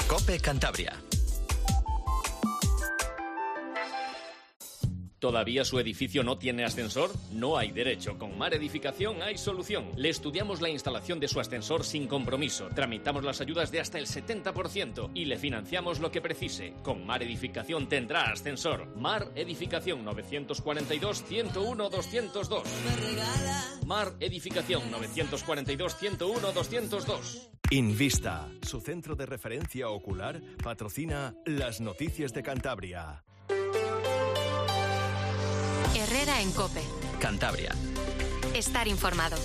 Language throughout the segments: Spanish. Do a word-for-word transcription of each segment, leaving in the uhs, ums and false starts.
COPE Cantabria. ¿Todavía su edificio no tiene ascensor? No hay derecho. Con Mar Edificación hay solución. Le estudiamos la instalación de su ascensor sin compromiso. Tramitamos las ayudas de hasta el setenta por ciento y le financiamos lo que precise. Con Mar Edificación tendrá ascensor. Mar Edificación novecientos cuarenta y dos, ciento uno, doscientos dos. Mar Edificación novecientos cuarenta y dos, ciento uno, doscientos dos. Invista, su centro de referencia ocular, patrocina las noticias de Cantabria. Herrera en COPE. Cantabria. Estar informado.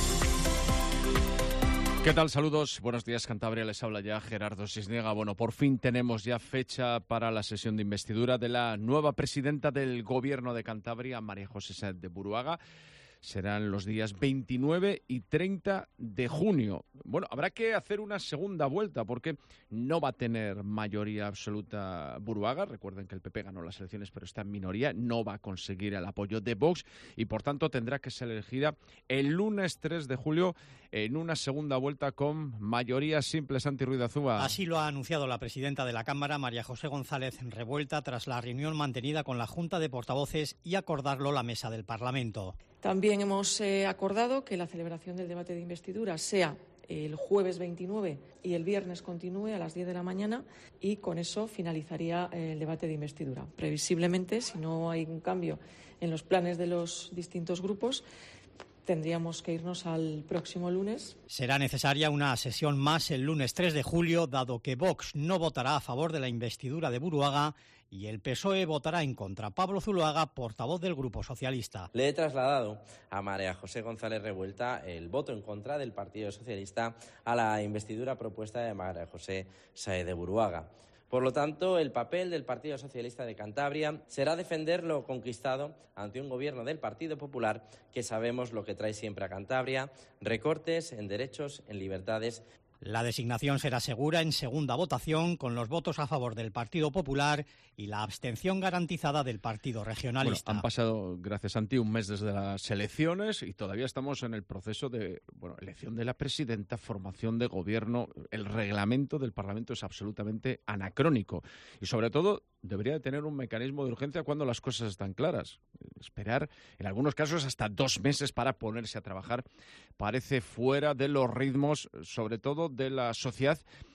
¿Qué tal? Saludos. Buenos días, Cantabria. Les habla ya Gerardo Cisniega. Bueno, por fin tenemos ya fecha para la sesión de investidura de la nueva presidenta del Gobierno de Cantabria, María José Sáenz de Buruaga. Serán los días veintinueve y treinta de junio. Bueno, habrá que hacer una segunda vuelta porque no va a tener mayoría absoluta Buruaga. Recuerden que el P P ganó las elecciones pero está en minoría. No va a conseguir el apoyo de Vox y por tanto tendrá que ser elegida el lunes tres de julio en una segunda vuelta con mayoría simple. Santi Ruiz de Azúa. Así lo ha anunciado la presidenta de la Cámara, María José González Revuelta, tras la reunión mantenida con la Junta de Portavoces y acordarlo la mesa del Parlamento. También hemos eh, acordado que la celebración del debate de investidura sea el jueves veintinueve y el viernes continúe a las diez de la mañana y con eso finalizaría el debate de investidura. Previsiblemente, si no hay un cambio en los planes de los distintos grupos, tendríamos que irnos al próximo lunes. Será necesaria una sesión más el lunes tres de julio, dado que Vox no votará a favor de la investidura de Buruaga y el P S O E votará en contra. Pablo Zuloaga, portavoz del Grupo Socialista. Le he trasladado a María José González Revuelta el voto en contra del Partido Socialista a la investidura propuesta de María José Sáenz de Buruaga. Por lo tanto, el papel del Partido Socialista de Cantabria será defender lo conquistado ante un gobierno del Partido Popular que sabemos lo que trae siempre a Cantabria: recortes en derechos, en libertades. La designación será segura en segunda votación, con los votos a favor del Partido Popular y la abstención garantizada del Partido Regionalista. Bueno, han pasado, gracias Santi, un mes desde las elecciones y todavía estamos en el proceso de bueno, elección de la presidenta, formación de gobierno. El reglamento del Parlamento es absolutamente anacrónico y, sobre todo, debería de tener un mecanismo de urgencia cuando las cosas están claras. Esperar, en algunos casos, hasta dos meses para ponerse a trabajar parece fuera de los ritmos, sobre todo de la sociedad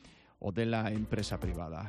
o de la empresa privada.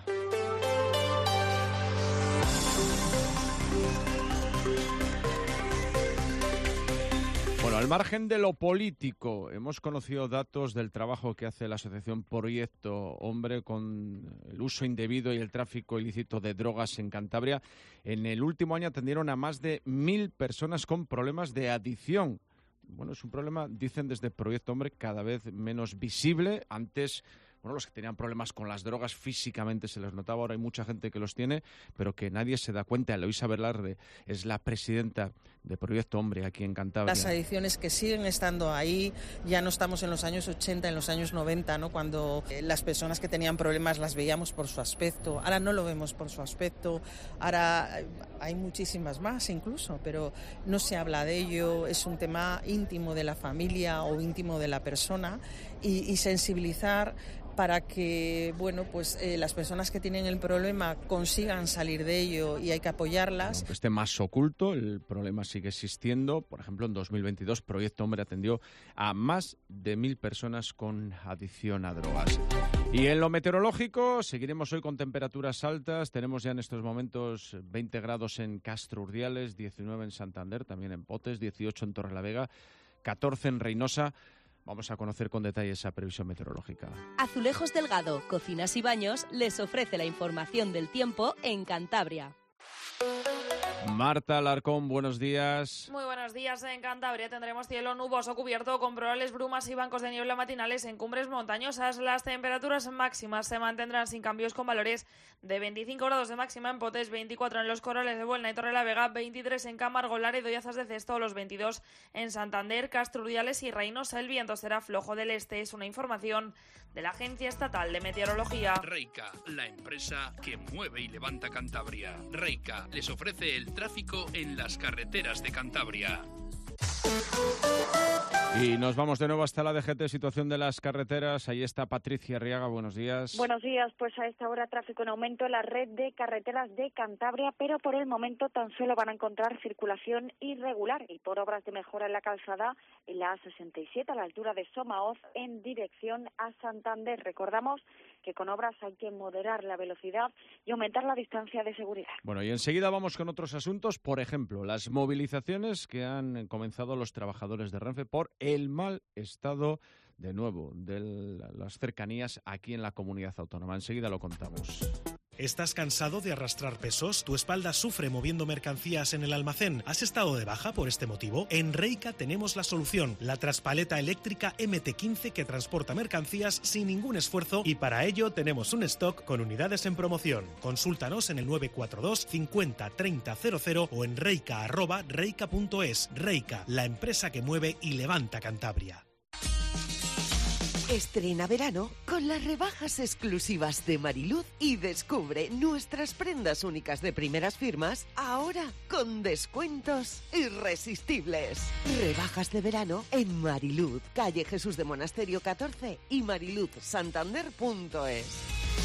Bueno, al margen de lo político, hemos conocido datos del trabajo que hace la asociación Proyecto Hombre con el uso indebido y el tráfico ilícito de drogas en Cantabria. En el último año atendieron a más de mil personas con problemas de adicción. Bueno, es un problema, dicen desde Proyecto Hombre, cada vez menos visible. Antes, bueno, los que tenían problemas con las drogas físicamente se les notaba, ahora hay mucha gente que los tiene, pero que nadie se da cuenta. Eloísa Velarde es la presidenta de Proyecto Hombre aquí en Cantabria. Las adicciones que siguen estando ahí, ya no estamos en los años ochenta, en los años noventa, ¿no? Cuando eh, las personas que tenían problemas las veíamos por su aspecto. Ahora no lo vemos por su aspecto, ahora hay muchísimas más incluso, pero no se habla de ello. Es un tema íntimo de la familia o íntimo de la persona y, y sensibilizar para que, bueno, pues eh, las personas que tienen el problema consigan salir de ello y hay que apoyarlas. Aunque esté más oculto, el problema sigue existiendo. Por ejemplo, en dos mil veintidós, Proyecto Hombre atendió a más de mil personas con adicción a drogas. Y en lo meteorológico, seguiremos hoy con temperaturas altas. Tenemos ya en estos momentos veinte grados en Castro Urdiales, diecinueve en Santander, también en Potes, dieciocho en Torrelavega, catorce en Reynosa. Vamos a conocer con detalle esa previsión meteorológica. Azulejos Delgado, Cocinas y Baños, les ofrece la información del tiempo en Cantabria. Marta Alarcón, buenos días. Muy buenos días. En Cantabria tendremos cielo nuboso cubierto con probables brumas y bancos de niebla matinales en cumbres montañosas. Las temperaturas máximas se mantendrán sin cambios, con valores de veinticinco grados de máxima en Potes, veinticuatro en los Corrales de Buelna y Torrelavega, veintitrés en Camargo, Laredo y Azas de Cesto, los veintidós en Santander, Castro Urdiales y Reynosa. El viento será flojo del este. Es una información de la Agencia Estatal de Meteorología. Reica, la empresa que mueve y levanta Cantabria. Reica les ofrece el tráfico en las carreteras de Cantabria. Y nos vamos de nuevo hasta la D G T, situación de las carreteras. Ahí está Patricia Arriaga, buenos días. Buenos días, pues a esta hora tráfico en aumento en la red de carreteras de Cantabria, pero por el momento tan solo van a encontrar circulación irregular y por obras de mejora en la calzada en la A sesenta y siete a la altura de Somaoz en dirección a Santander. Recordamos que con obras hay que moderar la velocidad y aumentar la distancia de seguridad. Bueno, y enseguida vamos con otros asuntos, por ejemplo, las movilizaciones que han comenzado los trabajadores de Renfe por el mal estado, de nuevo, de las cercanías aquí en la comunidad autónoma. Enseguida lo contamos. ¿Estás cansado de arrastrar pesos? ¿Tu espalda sufre moviendo mercancías en el almacén? ¿Has estado de baja por este motivo? En Reika tenemos la solución, la traspaleta eléctrica eme te quince que transporta mercancías sin ningún esfuerzo y para ello tenemos un stock con unidades en promoción. Consúltanos en el nueve cuatro dos cincuenta treinta cero cero o en reika arroba reika punto es. Reika, la empresa que mueve y levanta Cantabria. Estrena verano con las rebajas exclusivas de Mariluz y descubre nuestras prendas únicas de primeras firmas, ahora con descuentos irresistibles. Rebajas de verano en Mariluz, calle Jesús de Monasterio catorce y mariluz santander punto es.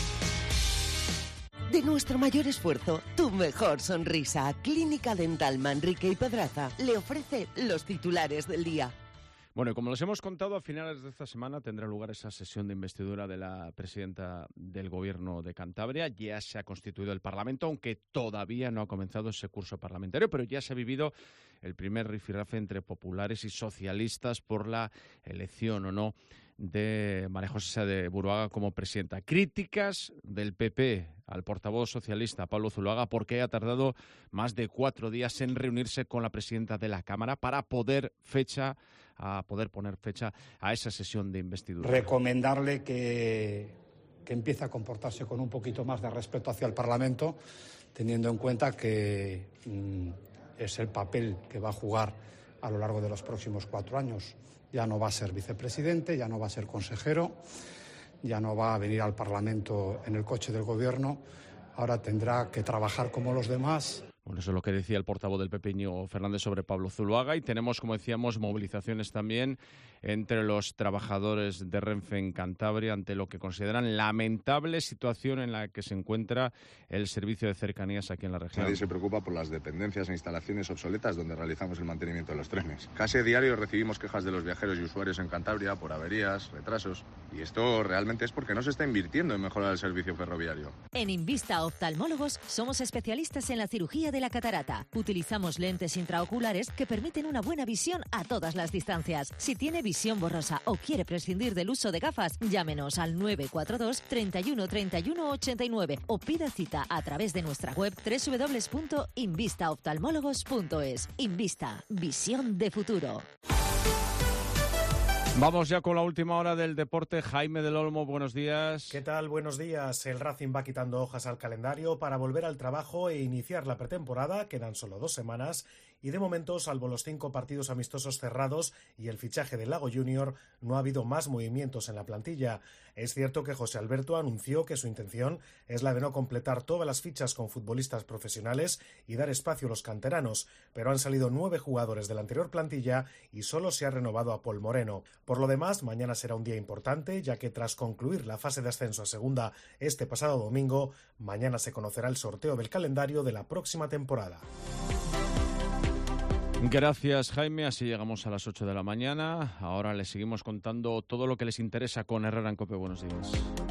De nuestro mayor esfuerzo, tu mejor sonrisa. Clínica Dental Manrique y Pedraza le ofrece los titulares del día. Bueno, y como les hemos contado, a finales de esta semana tendrá lugar esa sesión de investidura de la presidenta del Gobierno de Cantabria. Ya se ha constituido el Parlamento, aunque todavía no ha comenzado ese curso parlamentario, pero ya se ha vivido el primer rifirrafe entre populares y socialistas por la elección o no de María José de Buruaga como presidenta. Críticas del P P al portavoz socialista Pablo Zuloaga porque ha tardado más de cuatro días en reunirse con la presidenta de la Cámara para poder fecha a poder poner fecha a esa sesión de investidura. Recomendarle que, que empiece a comportarse con un poquito más de respeto hacia el Parlamento, teniendo en cuenta que mmm, es el papel que va a jugar a lo largo de los próximos cuatro años. Ya no va a ser vicepresidente, ya no va a ser consejero, ya no va a venir al Parlamento en el coche del Gobierno, ahora tendrá que trabajar como los demás. Bueno, eso es lo que decía el portavoz del P P, Íñigo Fernández, sobre Pablo Zuloaga. Y tenemos, como decíamos, movilizaciones también entre los trabajadores de Renfe en Cantabria ante lo que consideran lamentable situación en la que se encuentra el servicio de cercanías aquí en la región. Nadie se preocupa por las dependencias e instalaciones obsoletas donde realizamos el mantenimiento de los trenes. Casi a diario recibimos quejas de los viajeros y usuarios en Cantabria por averías, retrasos. Y esto realmente es porque no se está invirtiendo en mejorar el servicio ferroviario. En Invista Oftalmólogos somos especialistas en la cirugía de la catarata. Utilizamos lentes intraoculares que permiten una buena visión a todas las distancias. Si tiene visión borrosa o quiere prescindir del uso de gafas, llámenos al nueve cuatro dos treinta y uno treinta y uno ochenta y nueve o pida cita a través de nuestra web doble u doble u doble u punto invista oftalmólogos punto es. Invista, visión de futuro. Vamos ya con la última hora del deporte. Jaime del Olmo, buenos días. ¿Qué tal? Buenos días. El Racing va quitando hojas al calendario para volver al trabajo e iniciar la pretemporada. Quedan solo dos semanas y de momento, salvo los cinco partidos amistosos cerrados y el fichaje del Lago Junior, no ha habido más movimientos en la plantilla. Es cierto que José Alberto anunció que su intención es la de no completar todas las fichas con futbolistas profesionales y dar espacio a los canteranos, pero han salido nueve jugadores de la anterior plantilla y solo se ha renovado a Paul Moreno. Por lo demás, mañana será un día importante, ya que tras concluir la fase de ascenso a segunda este pasado domingo, mañana se conocerá el sorteo del calendario de la próxima temporada. Gracias, Jaime. Así llegamos a las ocho de la mañana. Ahora les seguimos contando todo lo que les interesa con Herrera en COPE. Buenos días.